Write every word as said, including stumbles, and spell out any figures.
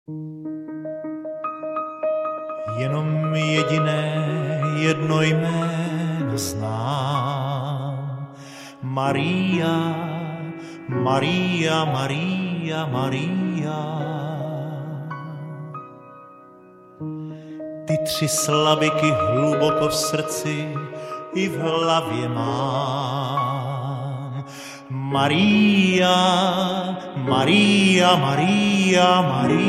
Jenom jediné jedno jméno znám. Maria, Maria, Maria, Maria. Ty tři slaviky hluboko v srdci i v hlavě mám. Maria, Maria, Maria, Maria.